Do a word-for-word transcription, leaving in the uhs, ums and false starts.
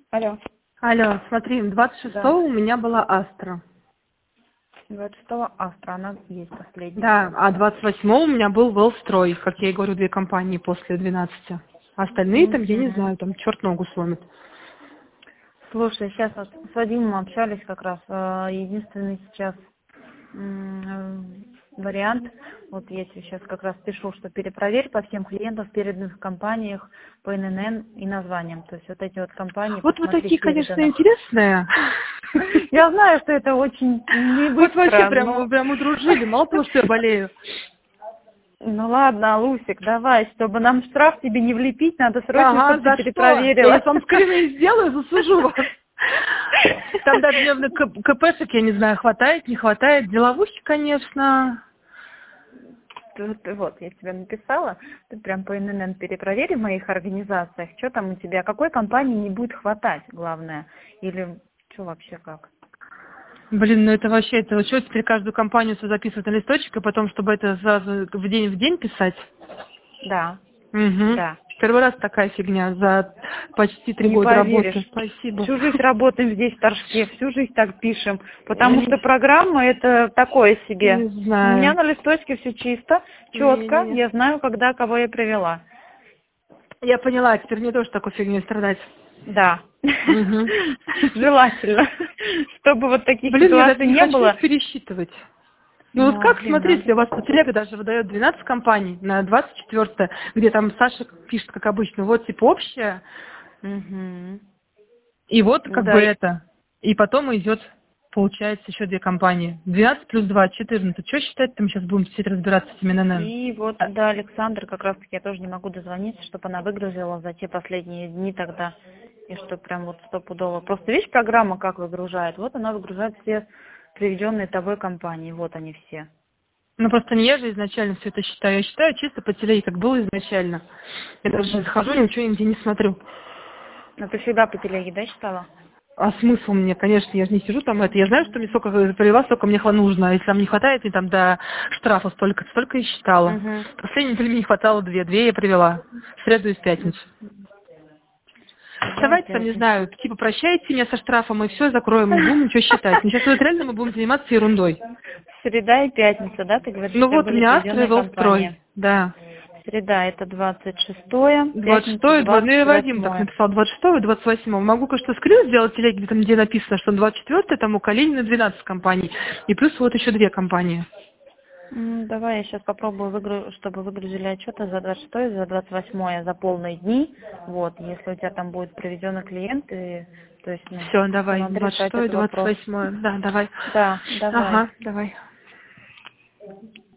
Алло. Алло, смотри, двадцать Да. шестого у меня была Астра. двадцать шестого Астра, она есть последняя. Да, а двадцать восьмого у меня был Велстрой, как я и говорю, две компании после двенадцати. А остальные там, я не Мгм. знаю, там черт ногу сломит. Слушай, сейчас вот с Вадимом общались как раз. э, Единственный сейчас м, вариант, вот я тебе сейчас как раз пишу, что перепроверь по всем клиентам в переданных компаниях по эн эн эн и названиям. То есть вот эти вот компании, Вот вы посмотри, в такие, конечно, переданных. интересные. Я знаю, что это очень не Вот вообще быстро, прям, но... мы прям удружили. Мало того, что я болею. Ну ладно, Лусик, давай, чтобы нам штраф тебе не влепить, надо срочно, Ага, чтобы ты за что? Я перепроверила. сейчас вам скрины сделаю, засужу вас. Там даже дневных КПшек, я не знаю, хватает, не хватает. Деловухи, конечно. Тут, вот, я тебе написала, ты прям по эн эн эн перепровери в моих организациях, что там у тебя, какой компании не будет хватать, главное, или что вообще как? Блин, ну это вообще, это что теперь каждую компанию все записывать на листочек, и потом, чтобы это сразу в день в день писать? Да, Угу. да, Первый раз такая фигня за почти три не года работы. поверишь. Спасибо. Всю жизнь работаем здесь, в Торжке, всю жизнь так пишем, Я потому не, что программа это такое себе. не У меня знаю. на листочке все чисто, четко, Не-не-не. я знаю, когда кого я привела. Я поняла, теперь не то, что такой фигней страдать. Да, Угу. желательно, чтобы вот таких Блин, я даже ситуаций не не хочу было. их пересчитывать. Ну вот Ну, как, блин, надо. смотрите, у вас по телега даже выдает двенадцать компаний на двадцать четвёртое, где там Саша пишет, как обычно, вот типа общее, Угу. и вот как Да, бы и это. И потом идет, получается, еще две компании. двенадцать плюс два, четырнадцать. Что считать, там сейчас будем сидеть разбираться с этим эн эн эн. и вот, А, да, Александр, как раз таки я тоже не могу дозвониться, чтобы она выгрузила за те последние дни тогда, и что прям вот стопудово. Просто видишь, программа как выгружает? Вот она выгружает все приведенные тобой компании, вот они все. Ну просто не я же изначально все это считаю. Я считаю чисто по телеге, как было изначально. Я даже захожу, ничего нигде не смотрю. Но ты всегда по телеге, да, читала? А смысл мне, конечно, я же не сижу там это. Я знаю, что мне сколько привела, сколько мне хва- нужно. А если там не хватает, мне там до штрафа столько, столько и считала. Угу. Последней неделе мне не хватало две. Две я привела. В среду и в пятницу. Среда, Давайте там, не пятница. знаю, типа прощайте меня со штрафом и все, закроем, не будем ничего считать. Но сейчас вот реально мы будем заниматься ерундой. Среда и пятница, да, ты говоришь, у Ну тебя вот у были меня Астра и приведенные компании. Велстрой. Да. Среда это двадцать шестое, двадцать пятница шестое, два- ну и двадцать Вадим так восьмое. написал, двадцать шестого и двадцать восьмого. Могу, конечно, скрин сделать в телеге, там, где написано, что двадцать четвёртое, там у Калинина двенадцать компаний. И плюс вот еще две компании. М, Давай я сейчас попробую, выгру- чтобы выгрузили отчеты за двадцать шестое, за двадцать восьмое, за полные дни. Вот, если у тебя там будет приведенный клиент, и, то есть, ну, Все, то давай, надо двадцать решать шестое, этот двадцать вопрос. восьмое. Да, давай. Да, давай. Ага, давай.